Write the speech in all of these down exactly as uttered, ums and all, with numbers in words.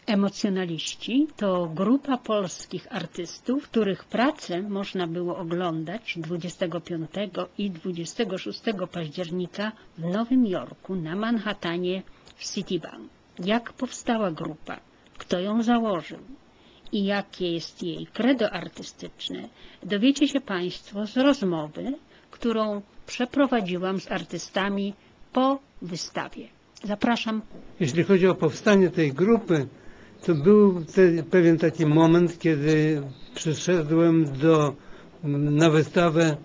Emocjonaliści to grupa polskich artystów, których pracę można było oglądać dwudziestego piątego i dwudziestego szóstego października w Nowym Jorku na Manhattanie w Citibank. Jak powstała grupa, kto ją założył i jakie jest jej credo artystyczne, dowiecie się Państwo z rozmowy, którą przeprowadziłam z artystami po wystawie. Zapraszam. Jeśli chodzi o powstanie tej grupy, to był te, pewien taki moment, kiedy przyszedłem do, na wystawę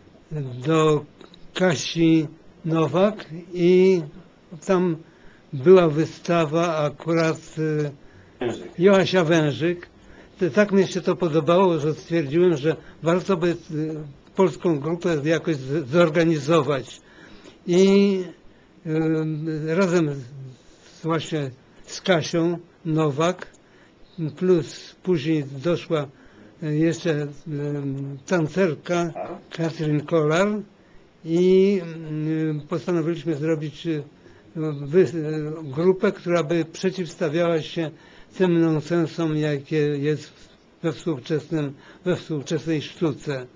do Kasi Nowak i tam była wystawa akurat Joasia Wężyk. To, tak mi się to podobało, że stwierdziłem, że warto by polską grupę jakoś zorganizować. I y, razem z, właśnie z Kasią Nowak, plus później doszła jeszcze tancerka Katrin Kolar i postanowiliśmy zrobić grupę, która by przeciwstawiała się tym nonsensom, jakie jest we, współczesnym, we współczesnej sztuce.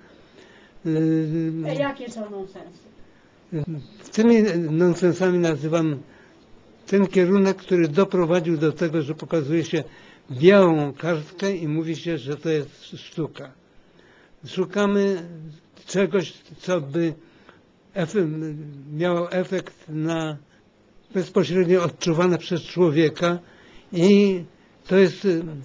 A jakie są nonsensy? Tymi nonsensami nazywam ten kierunek, który doprowadził do tego, że pokazuje się białą kartkę i mówi się, że to jest sztuka. Szukamy czegoś, co by efekt, miało efekt na bezpośrednio odczuwane przez człowieka i to jest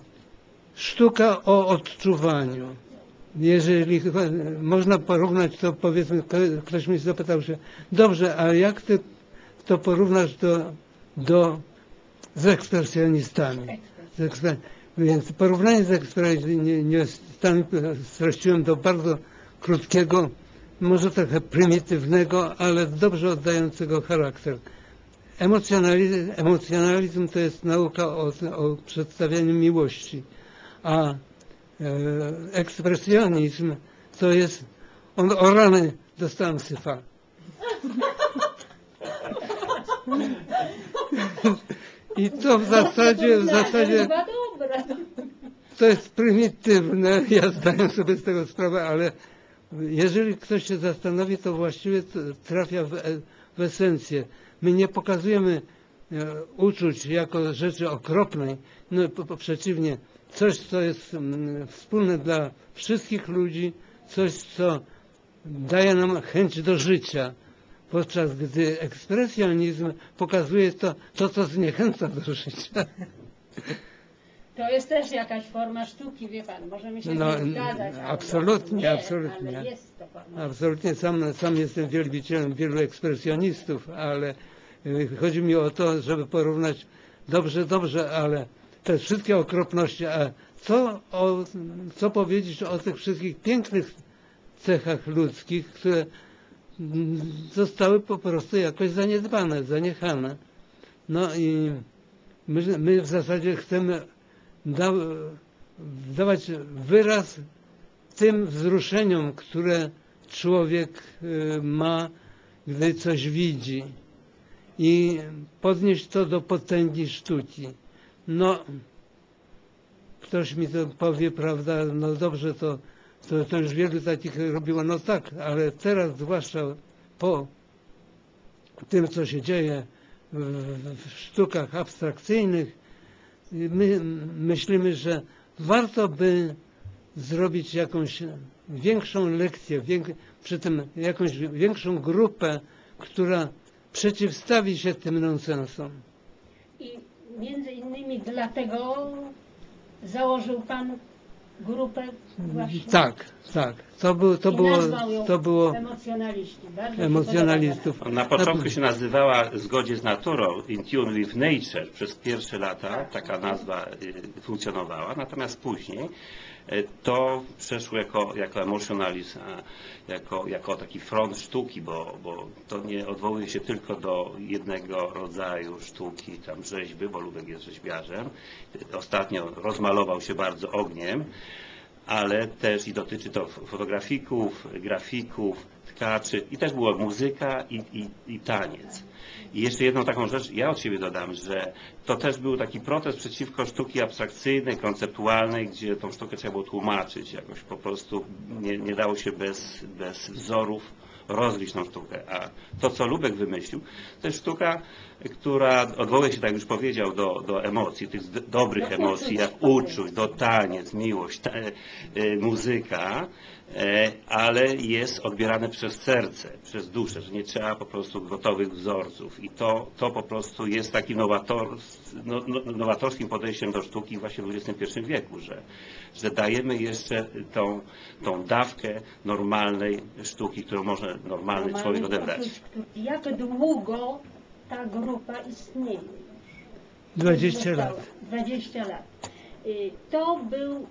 sztuka o odczuwaniu. Jeżeli można porównać to, powiedzmy, ktoś mnie zapytał się, dobrze, a jak ty to porównasz do, do z ekspresjonistami? Z eksper... Więc porównanie z ekspresjonistami streściłem do bardzo krótkiego, może trochę prymitywnego, ale dobrze oddającego charakter. Emocjonalizm, emocjonalizm to jest nauka o, o przedstawianiu miłości, a e, ekspresjonizm to jest, on o rany dostałem syfa. I to w zasadzie, w zasadzie to jest prymitywne, ja zdaję sobie z tego sprawę, ale jeżeli ktoś się zastanowi, to właściwie trafia w, w esencję. My nie pokazujemy uczuć jako rzeczy okropnej, no po, po przeciwnie, coś, co jest wspólne dla wszystkich ludzi, coś, co daje nam chęć do życia, podczas gdy ekspresjonizm pokazuje to, to co zniechęca do życia. To jest też jakaś forma sztuki, wie pan, możemy się no, nie zgadzać. Absolutnie, nie, absolutnie. Ale jest to forma absolutnie, sam, sam jestem wielbicielem wielu ekspresjonistów, ale chodzi mi o to, żeby porównać dobrze, dobrze, ale te wszystkie okropności, a co, o, co powiedzieć o tych wszystkich pięknych cechach ludzkich, które zostały po prostu jakoś zaniedbane, zaniechane. No i my, my w zasadzie chcemy da, dawać wyraz tym wzruszeniom, które człowiek ma, gdy coś widzi i podnieść to do potęgi sztuki. No, ktoś mi to powie, prawda, no dobrze, to, to, to już wielu takich robiło, no tak, ale teraz zwłaszcza po tym, co się dzieje w, w sztukach abstrakcyjnych, my myślimy, że warto by zrobić jakąś większą lekcję, wiek, przy tym jakąś większą grupę, która przeciwstawi się tym nonsensom. I między innymi dlatego założył pan grupę właśnie? Tak, tak. To, był, to, I było, ją to było emocjonaliści. Bardzo emocjonalistów. Na początku się nazywała w zgodzie z naturą, In Tune with Nature. Przez pierwsze lata taka nazwa funkcjonowała, natomiast później to przeszło jako, jako emocjonalizm, jako, jako taki front sztuki, bo, bo to nie odwołuje się tylko do jednego rodzaju sztuki, tam rzeźby, bo Ludek jest rzeźbiarzem. Ostatnio rozmalował się bardzo ogniem, ale też i dotyczy to fotografików, grafików, tkaczy i też była muzyka i, i, i taniec. I jeszcze jedną taką rzecz ja od siebie dodam, że to też był taki protest przeciwko sztuki abstrakcyjnej, konceptualnej, gdzie tą sztukę trzeba było tłumaczyć jakoś po prostu, nie, nie dało się bez, bez wzorów rozlić tą sztukę. A to, co Lubek wymyślił, to jest sztuka, która odwołuje się, tak jak już powiedział, do, do emocji, tych d- dobrych Do emocji, uczuć. jak uczuć, do taniec, miłość, ta, e, muzyka, e, ale jest odbierane przez serce, przez duszę, że nie trzeba po prostu gotowych wzorców. I to, to po prostu jest takim nowator, no, no, nowatorskim podejściem do sztuki właśnie w dwudziestym pierwszym wieku, że, że dajemy jeszcze tą, tą dawkę normalnej sztuki, którą może normalny człowiek odebrać. Uczuć, który- Jak długo ta grupa istnieje? dwadzieścia Została- lat. dwadzieścia lat. Y, To był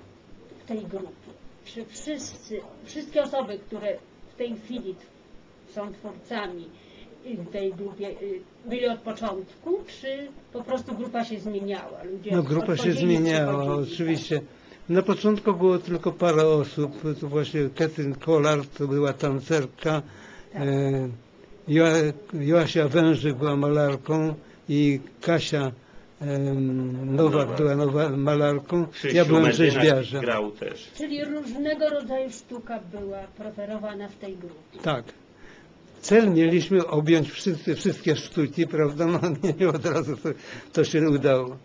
w tej grupie. Czy wszyscy, wszystkie osoby, które w tej chwili są twórcami y, w tej grupie, y, byli od początku, czy po prostu grupa się zmieniała? Ludzie No grupa się odchodzili, zmieniała, przychodzili, oczywiście. Na początku było tylko parę osób, to właśnie Katrin Kollard, to była tancerka, Tak. e, jo, Joasia Wężyk była malarką i Kasia em, Nowak Nowak. była nowa, malarką, Krzysiu ja byłem Medyna rzeźbiarzem. grał też. Czyli różnego rodzaju sztuka była preferowana w tej grupie. Tak. Cel mieliśmy objąć wszyscy, wszystkie sztuki, prawda? No nie, nie od razu to, to się udało.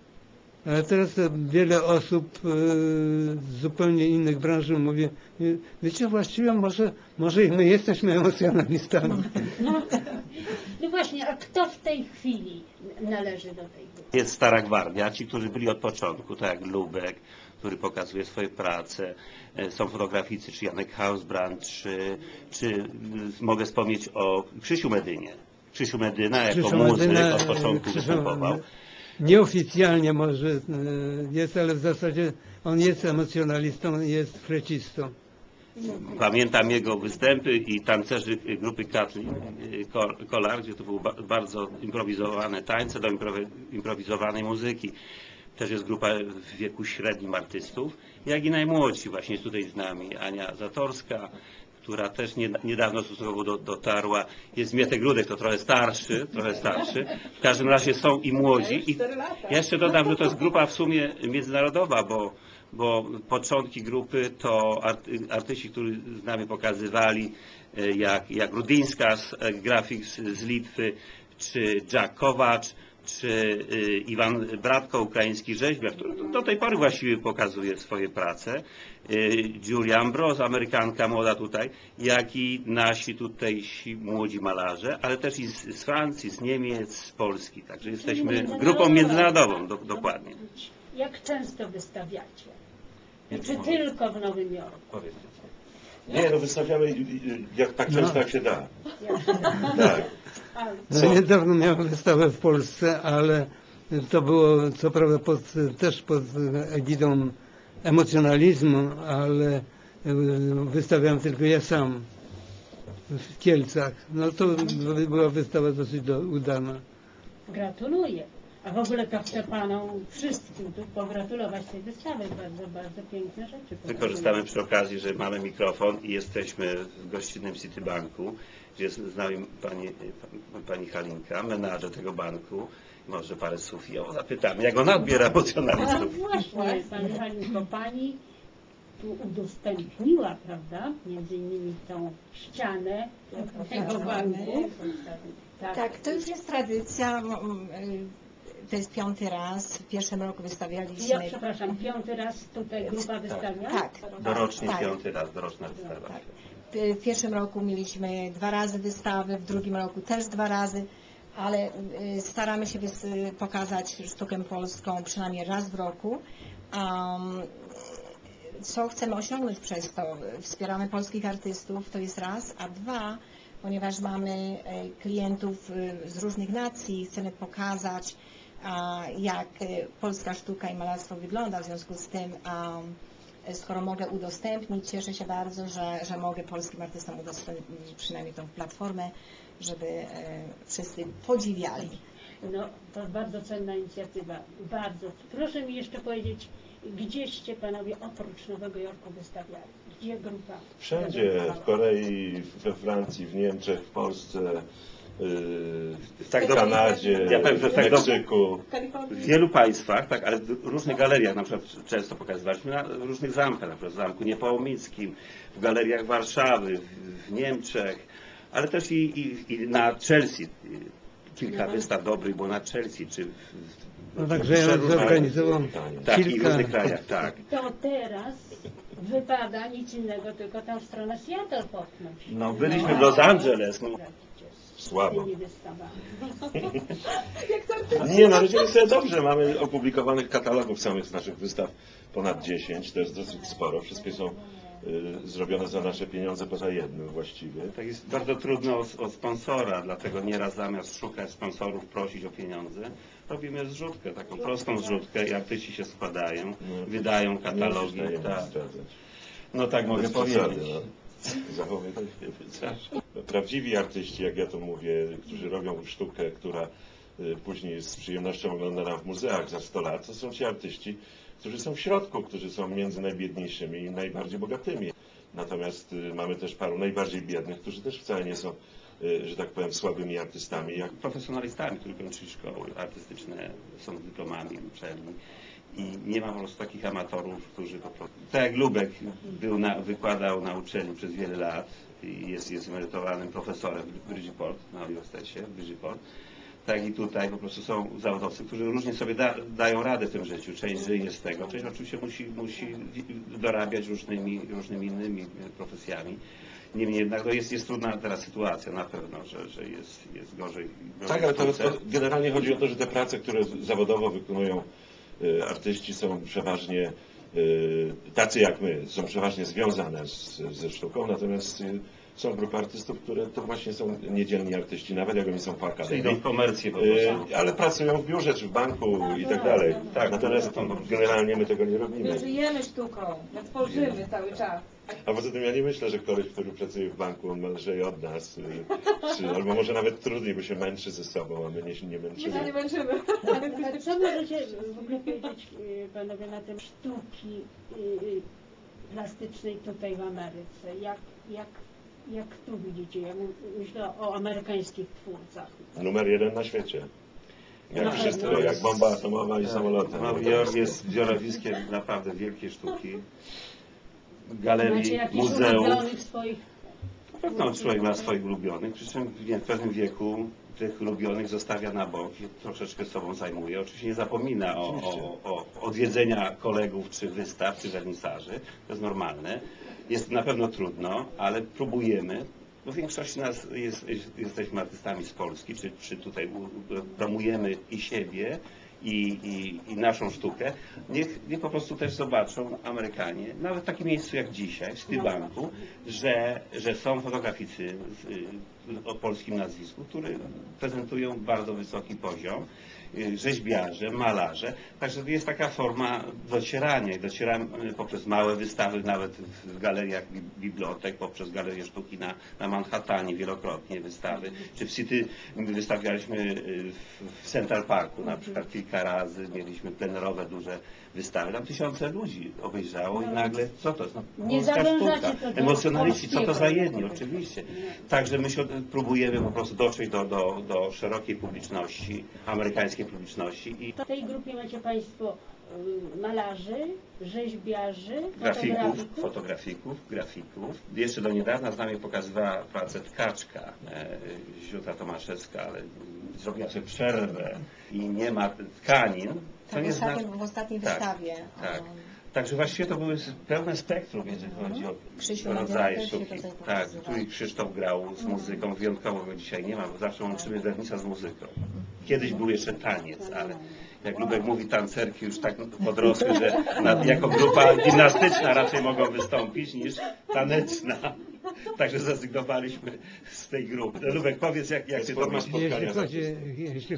Ale teraz e, wiele osób e, z zupełnie innych branż mówi, e, wiecie, właściwie może, może i my jesteśmy emocjonalistami. No, no właśnie, a kto w tej chwili należy do tej grupy? Jest stara gwardia, ci, którzy byli od początku, tak jak Lubek, który pokazuje swoje prace, e, są fotograficy, czy Janek Hausbrand, czy, czy y, mogę wspomnieć o Krzysiu Medynie. Krzysiu Medyna jako Krzysztof muzyk Medyna, od początku Krzysztof- występował. Nieoficjalnie może e, jest, ale w zasadzie on jest emocjonalistą, jest flecistą. Pamiętam jego występy i tancerzy grupy Katlin Kolar, gdzie to były ba- bardzo improwizowane tańce do improwi- improwizowanej muzyki. Też jest grupa w wieku średnim artystów, jak i najmłodsi. Właśnie jest tutaj z nami Ania Zatorska, która też nie, niedawno stosunkowo do, dotarła. Jest Mietek Grudek, to trochę starszy, trochę starszy. W każdym razie są i młodzi. I ja jeszcze dodam, że to jest grupa w sumie międzynarodowa, bo bo początki grupy to arty, artyści, którzy z nami pokazywali, e, jak, jak Rudińskas, e, grafik z, z Litwy, czy Jack Kowacz, czy e, Iwan Bratko, ukraiński rzeźbiarz, który do, do tej pory właściwie pokazuje swoje prace, e, Julia Ambrose, Amerykanka młoda tutaj, jak i nasi tutejsi młodzi malarze, ale też i z, z Francji, z Niemiec, z Polski, także jesteśmy grupą międzynarodową, do, dokładnie. Jak często wystawiacie? Nie, Czy może- tylko w Nowym Jorku? Powiedzcie. Nie, no wystawiamy y, y, jak tak często No. jak się da. Tak. No, Co? niedawno miałem wystawę w Polsce, ale to było co prawda pod, też pod egidą emocjonalizmu, ale e, wystawiałem tylko ja sam w Kielcach. No to była wystawa dosyć do, udana. Gratuluję. A w ogóle to chcę Panom wszystkim tu pogratulować tej wystawy. Bardzo, bardzo piękne rzeczy. pokazują. Wykorzystamy przy okazji, że mamy mikrofon i jesteśmy w gościnnym Citibanku, gdzie jest z nami pani, pani Halinka, menadżer tego banku. Może parę słów ją zapytamy, jak ona odbiera A emocjonalistów. właśnie, Pani Halinko, Pani tu udostępniła, prawda, między innymi tą ścianę tego banku. Tak, to już jest tradycja. m, y, To jest piąty raz. W pierwszym roku wystawialiśmy. Ja przepraszam, piąty raz tutaj grupa wystawia? Tak, Dorocznie tak. piąty raz, doroczna wystawa. Tak. W pierwszym roku mieliśmy dwa razy wystawy, w drugim roku też dwa razy, ale y, staramy się wys- pokazać sztukę polską przynajmniej raz w roku. Um, co chcemy osiągnąć przez to? Wspieramy polskich artystów, to jest raz, a dwa, ponieważ mamy e, klientów e, z różnych nacji, chcemy pokazać, a, jak e, polska sztuka i malarstwo wygląda, w związku z tym, a, e, skoro mogę udostępnić, cieszę się bardzo, że, że mogę polskim artystom udostępnić przynajmniej tą platformę, żeby e, wszyscy podziwiali. No, to bardzo cenna inicjatywa, bardzo. Proszę mi jeszcze powiedzieć, gdzieście panowie oprócz Nowego Jorku wystawiali? Gdzie grupa? Wszędzie, w Korei, we Francji, w Niemczech, w Polsce, yy, Tak w do- Kanadzie, Ja powiem, że w tak do- Meksyku. W wielu państwach, tak, ale w różnych galeriach, na przykład często pokazywaliśmy na różnych zamkach, na przykład w Zamku Niepołomickim, w galeriach Warszawy, w, w Niemczech, ale też i, i, i na Chelsea. Kilka wystaw dobrych było na Chelsea, czy w, w, No także ja przeróżnych- zorganizował tak, i w kilka... różnych krajach, tak. To teraz wypada nic innego, tylko tam w stronę Seattle popchnąć. No, byliśmy w Los Angeles. No. Słabo. Z tymi wystawami. Nie, należymy sobie dobrze. Mamy opublikowanych katalogów samych z naszych wystaw ponad dziesięć, to jest dosyć sporo. Wszystkie są y, zrobione za nasze pieniądze, poza jednym właściwie. Tak jest bardzo trudno o, o sponsora, dlatego nieraz zamiast szukać sponsorów, prosić o pieniądze, robimy zrzutkę, taką prostą zrzutkę i artyści się składają, wydają katalogi. Nie Tak. zdradzać. No tak mogę Bez powiedzieć. przesady, no. Zachowuję to się. Prawdziwi artyści, jak ja to mówię, którzy robią sztukę, która y, później z przyjemnością oglądana w muzeach za sto lat, to są ci artyści, którzy są w środku, którzy są między najbiedniejszymi i najbardziej bogatymi. Natomiast y, mamy też paru najbardziej biednych, którzy też wcale nie są, y, że tak powiem, słabymi artystami. Jak Profesjonalistami, którzy kończyli szkoły artystyczne, są z dyplomami uczelni. I nie ma po prostu takich amatorów, którzy po prostu... Tak jak Lubek był na, wykładał na uczelni przez wiele lat i jest, jest emerytowanym profesorem w Bridgeport, na uniwersytecie w Bridgeport, tak i tutaj po prostu są zawodowcy, którzy różnie sobie da, dają radę w tym życiu. Część żyje z tego, część oczywiście musi, musi dorabiać różnymi, różnymi innymi profesjami. Niemniej jednak no jest, jest trudna teraz sytuacja na pewno, że, że jest, jest gorzej. gorzej Tak, ale to, sztuce. to generalnie chodzi o to, że te prace, które zawodowo wykonują y, artyści, są przeważnie y, tacy jak my, są przeważnie związane z, ze sztuką, natomiast y, są grupy artystów, które to właśnie są niedzielni artyści, nawet jak oni są po Czyli akademii. idą w komercję po prostu. Y, ale pracują w biurze czy w banku i tak dalej. Tak, natomiast generalnie my tego nie robimy. My żyjemy sztuką, my tworzymy cały czas. A poza tym ja nie myślę, że koleś, który pracuje w banku, on ma lżej od nas, y, czy, albo może nawet trudniej, bo się męczy ze sobą, a my nie, nie My się nie męczymy. męczymy. A co możecie w ogóle powiedzieć y, panowie na temat sztuki y, y, plastycznej tutaj w Ameryce? Jak, jak, jak tu widzicie? Ja mu- myślę o amerykańskich twórcach. Numer jeden na świecie. Jak Na wszystko, pewno. jak bomba atomowa i samoloty. Nowy Jork jest zbiorowiskiem naprawdę wielkiej sztuki. Macie Galerii, jakichś muzeów. ulubionych swoich... Na pewno człowiek ma swoich ulubionych, przy czym w nie- w pewnym wieku tych ulubionych zostawia na bok i troszeczkę sobą zajmuje. Oczywiście nie zapomina o, o, o odwiedzenia kolegów, czy wystaw, czy wernisaży. To jest normalne. Jest na pewno trudno, ale próbujemy. Bo w większości nas jest, jest, jesteśmy artystami z Polski, czy, czy tutaj u- u- promujemy i siebie, i, i, i naszą sztukę. Niech, niech po prostu też zobaczą Amerykanie, nawet w takim miejscu jak dzisiaj, w Stybanku, że, że są fotograficy z, y, o polskim nazwisku, którzy prezentują bardzo wysoki poziom, y, rzeźbiarze, malarze. Także to jest taka forma docierania i docieramy poprzez małe wystawy, nawet w galeriach bi- bibliotek, poprzez Galerię Sztuki na, na Manhattanie wielokrotnie wystawy, czy w City wystawialiśmy y, w- w Central Parku na przykład kilka razy, mieliśmy plenerowe duże wystawy, tam tysiące ludzi obejrzało i nagle, co to jest? No, Nie polska zawężacie sztuka. to do Emocjonaliści, co to za polskiego. jedni, oczywiście. Także my się próbujemy po prostu dotrzeć do, do, do szerokiej publiczności, amerykańskiej publiczności i W tej grupie macie państwo y, malarzy, rzeźbiarzy, grafików, fotografików. fotografików, grafików. Jeszcze do niedawna z nami pokazywała pracę tkaczka, e, Ziuta Tomaszewska, ale zrobiła sobie przerwę i nie ma tkanin. Co Tak, w nie ostatnim, znaczy- w ostatniej Tak, wystawie. tak. um, Także właściwie to były pełne spektrum, jeżeli chodzi o Krzysiu rodzaje Madziela też się sztuki. tutaj Tak, pokazywał. tu i Krzysztof grał z muzyką, wyjątkowo go dzisiaj nie ma, bo zawsze łączymy wernisa z muzyką. Kiedyś był jeszcze taniec, ale jak Lubek mówi, tancerki już tak podrosły, że na, jako grupa gimnastyczna raczej mogą wystąpić niż taneczna. Także zrezygnowaliśmy z tej grupy. Lubek, powiedz, jak, jak ty to Forma masz spotkania Jeśli z chodzi, artystą. jeśli chodzi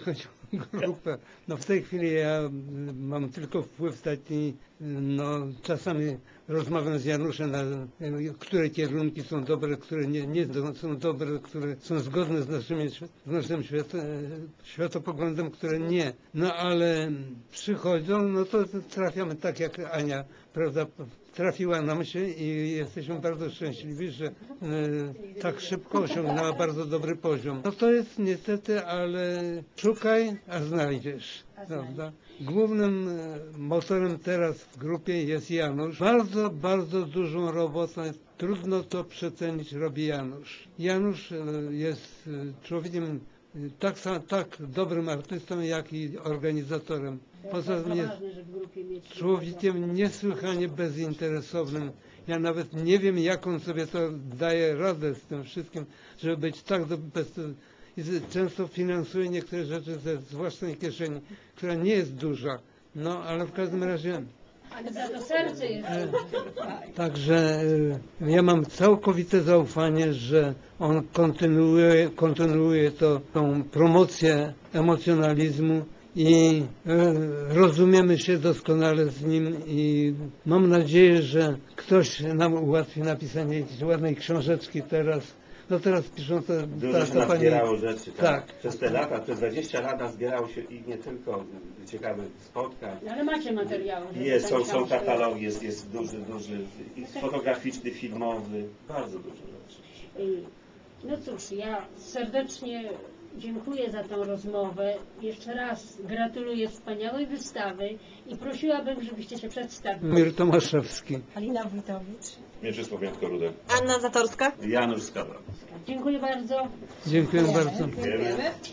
grupę. No w tej chwili ja mam tylko wpływ taki, no czasami rozmawiam z Januszem, na, które kierunki są dobre, które nie, nie są dobre, które są zgodne z, naszymi, z naszym świat, światopoglądem, które nie. No ale przychodzą, no to trafiamy tak jak Ania, prawda, trafiła nam się i jesteśmy bardzo szczęśliwi, że e, tak szybko osiągnęła bardzo dobry poziom. No to jest niestety, ale szukaj, a znajdziesz, prawda? Głównym e, motorem teraz w grupie jest Janusz. Bardzo, bardzo dużą robotę, trudno to przecenić, robi Janusz. Janusz e, jest e, człowiekiem e, tak, sam, tak dobrym artystą, jak i organizatorem. Poza tym jest człowiekiem niesłychanie bezinteresownym. Ja nawet nie wiem, jak on sobie to daje radę z tym wszystkim, żeby być tak do, bez, i często finansuje niektóre rzeczy ze z własnej kieszeni, która nie jest duża. No, ale w każdym razie... Ale za to serce jest. Także e, ja mam całkowite zaufanie, że on kontynuuje, kontynuuje to, tą promocję emocjonalizmu i e, rozumiemy się doskonale z nim i mam nadzieję, że ktoś nam ułatwi napisanie jakiejś ładnej książeczki teraz. No teraz piszą to, Dużo ta, się ta pani... nazbierało rzeczy, tak. Tak. Przez te lata, przez dwadzieścia lat nazbierało się i nie tylko ciekawych spotkań. No, ale macie materiały. żeby Jest, tam są, są książkę- katalogi, jest, jest duży, duży, i fotograficzny, filmowy, bardzo dużo rzeczy. I, no cóż, ja serdecznie dziękuję za tę rozmowę. Jeszcze raz gratuluję wspaniałej wystawy i prosiłabym, żebyście się przedstawili. Mir Tomaszewski. Alina Wójtowicz. Mieczysław Janko-Rudek. Anna Zatorska. Janusz Skawron. Dziękuję bardzo. Dziękuję bardzo. Dziękujemy.